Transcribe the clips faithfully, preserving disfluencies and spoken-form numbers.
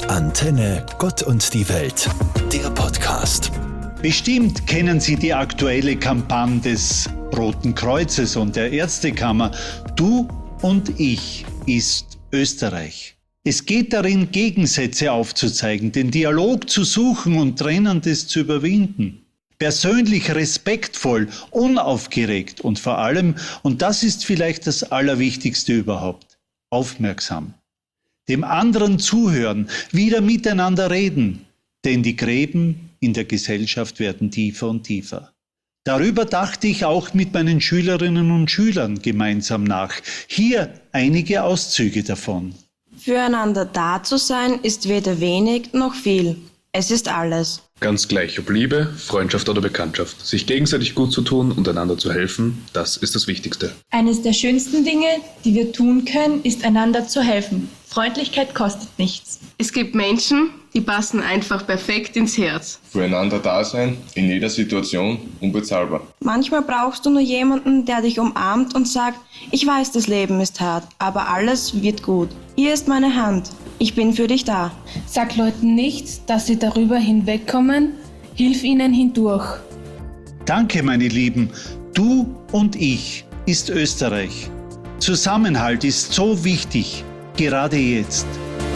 Antenne Gott und die Welt, der Podcast. Bestimmt kennen Sie die aktuelle Kampagne des Roten Kreuzes und der Ärztekammer Du und ich ist Österreich. Es geht darin, Gegensätze aufzuzeigen, den Dialog zu suchen und Trennendes zu überwinden. Persönlich respektvoll, unaufgeregt und vor allem, und das ist vielleicht das Allerwichtigste überhaupt, aufmerksam. Dem anderen zuhören, wieder miteinander reden, denn die Gräben in der Gesellschaft werden tiefer und tiefer. Darüber dachte ich auch mit meinen Schülerinnen und Schülern gemeinsam nach. Hier einige Auszüge davon. Füreinander da zu sein, ist weder wenig noch viel. Es ist alles. Ganz gleich, ob Liebe, Freundschaft oder Bekanntschaft. Sich gegenseitig gut zu tun und einander zu helfen, das ist das Wichtigste. Eines der schönsten Dinge, die wir tun können, ist einander zu helfen. Freundlichkeit kostet nichts. Es gibt Menschen, die passen einfach perfekt ins Herz. Füreinander da sein, in jeder Situation, unbezahlbar. Manchmal brauchst du nur jemanden, der dich umarmt und sagt, ich weiß, das Leben ist hart, aber alles wird gut. Hier ist meine Hand. Ich bin für dich da. Sag Leuten nicht, dass sie darüber hinwegkommen. Hilf ihnen hindurch. Danke, meine Lieben. Du und ich ist Österreich. Zusammenhalt ist so wichtig, gerade jetzt.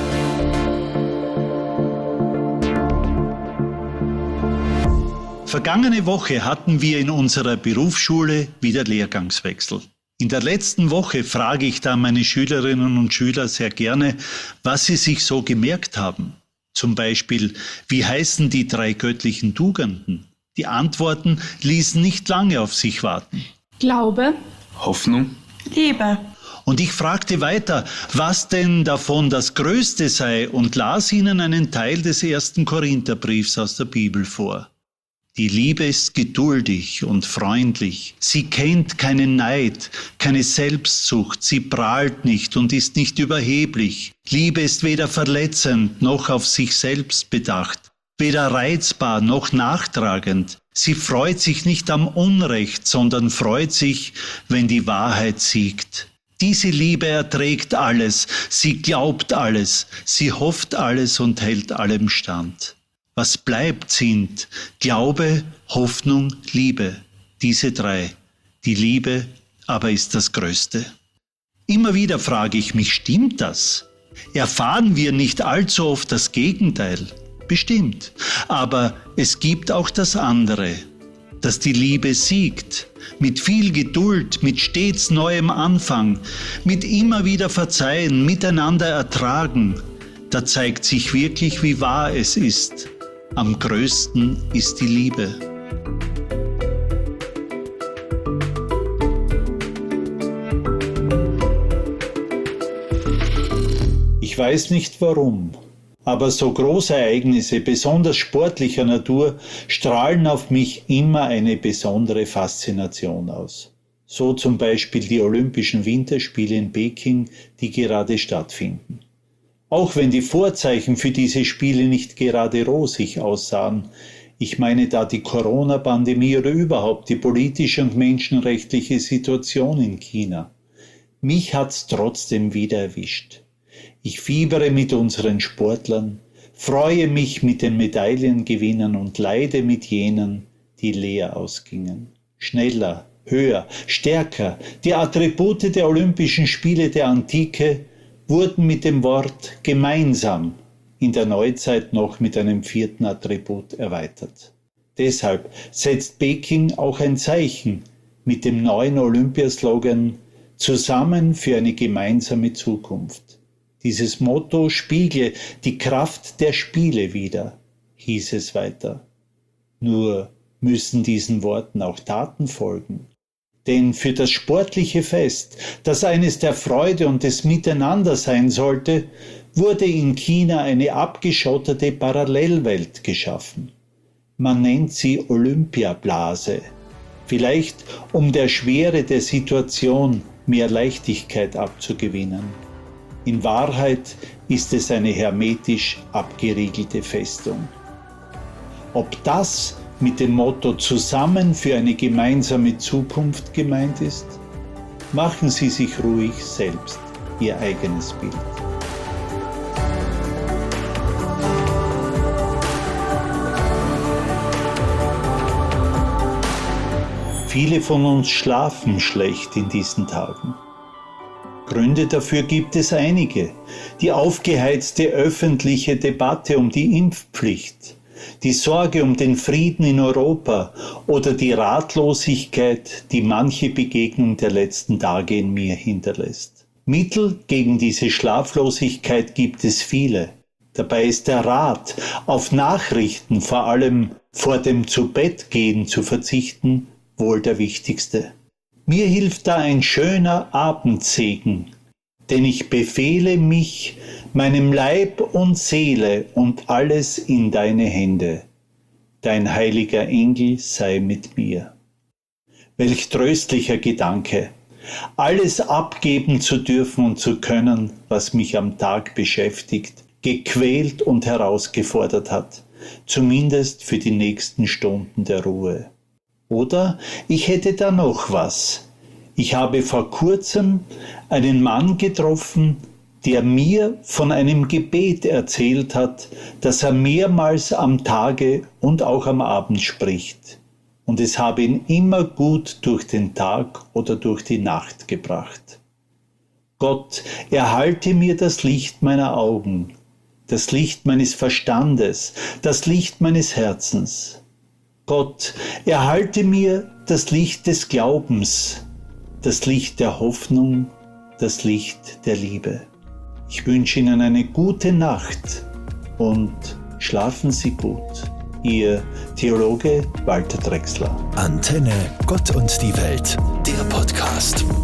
Vergangene Woche hatten wir in unserer Berufsschule wieder Lehrgangswechsel. In der letzten Woche frage ich da meine Schülerinnen und Schüler sehr gerne, was sie sich so gemerkt haben. Zum Beispiel, wie heißen die drei göttlichen Tugenden? Die Antworten ließen nicht lange auf sich warten. Glaube, Hoffnung, Liebe. Und ich fragte weiter, was denn davon das Größte sei und las ihnen einen Teil des ersten Korintherbriefs aus der Bibel vor. Die Liebe ist geduldig und freundlich. Sie kennt keinen Neid, keine Selbstsucht. Sie prahlt nicht und ist nicht überheblich. Liebe ist weder verletzend noch auf sich selbst bedacht, weder reizbar noch nachtragend. Sie freut sich nicht am Unrecht, sondern freut sich, wenn die Wahrheit siegt. Diese Liebe erträgt alles, sie glaubt alles, sie hofft alles und hält allem stand. Was bleibt, sind Glaube, Hoffnung, Liebe. Diese drei. Die Liebe aber ist das Größte. Immer wieder frage ich mich, stimmt das? Erfahren wir nicht allzu oft das Gegenteil? Bestimmt. Aber es gibt auch das andere, dass die Liebe siegt. Mit viel Geduld, mit stets neuem Anfang, mit immer wieder Verzeihen, miteinander ertragen. Da zeigt sich wirklich, wie wahr es ist. Am größten ist die Liebe. Ich weiß nicht warum, aber so große Ereignisse, besonders sportlicher Natur, strahlen auf mich immer eine besondere Faszination aus. So zum Beispiel die Olympischen Winterspiele in Peking, die gerade stattfinden. Auch wenn die Vorzeichen für diese Spiele nicht gerade rosig aussahen, ich meine da die Corona-Pandemie oder überhaupt die politische und menschenrechtliche Situation in China. Mich hat's trotzdem wieder erwischt. Ich fiebere mit unseren Sportlern, freue mich mit den Medaillengewinnern und leide mit jenen, die leer ausgingen. Schneller, höher, stärker, die Attribute der Olympischen Spiele der Antike wurden mit dem Wort gemeinsam in der Neuzeit noch mit einem vierten Attribut erweitert. Deshalb setzt Peking auch ein Zeichen mit dem neuen Olympiaslogan Zusammen für eine gemeinsame Zukunft. Dieses Motto spiegle die Kraft der Spiele wider, hieß es weiter. Nur müssen diesen Worten auch Taten folgen. Denn für das sportliche Fest, das eines der Freude und des Miteinander sein sollte, wurde in China eine abgeschottete Parallelwelt geschaffen. Man nennt sie Olympiablase. Vielleicht um der Schwere der Situation mehr Leichtigkeit abzugewinnen. In Wahrheit ist es eine hermetisch abgeriegelte Festung. Ob das mit dem Motto Zusammen für eine gemeinsame Zukunft gemeint ist? Machen Sie sich ruhig selbst Ihr eigenes Bild. viele von uns schlafen schlecht in diesen Tagen. Gründe dafür gibt es einige. Die aufgeheizte öffentliche Debatte um die Impfpflicht, die Sorge um den Frieden in Europa oder die Ratlosigkeit, die manche Begegnung der letzten Tage in mir hinterlässt. Mittel gegen diese Schlaflosigkeit gibt es viele. Dabei ist der Rat, auf Nachrichten, vor allem vor dem Zubettgehen zu verzichten, wohl der wichtigste. Mir hilft da ein schöner Abendsegen, denn ich befehle mich, meinem Leib und Seele und alles in deine Hände. Dein heiliger Engel sei mit mir. Welch tröstlicher Gedanke, alles abgeben zu dürfen und zu können, was mich am Tag beschäftigt, gequält und herausgefordert hat, zumindest für die nächsten Stunden der Ruhe. Oder ich hätte da noch was. Ich habe vor kurzem einen Mann getroffen, der mir von einem Gebet erzählt hat, das er mehrmals am Tage und auch am Abend spricht. Und es habe ihn immer gut durch den Tag oder durch die Nacht gebracht. Gott, erhalte mir das Licht meiner Augen, das Licht meines Verstandes, das Licht meines Herzens. Gott, erhalte mir das Licht des Glaubens, das Licht der Hoffnung, das Licht der Liebe. Ich wünsche Ihnen eine gute Nacht und schlafen Sie gut. Ihr Theologe Walter Drechsler. Antenne Gott und die Welt, der Podcast.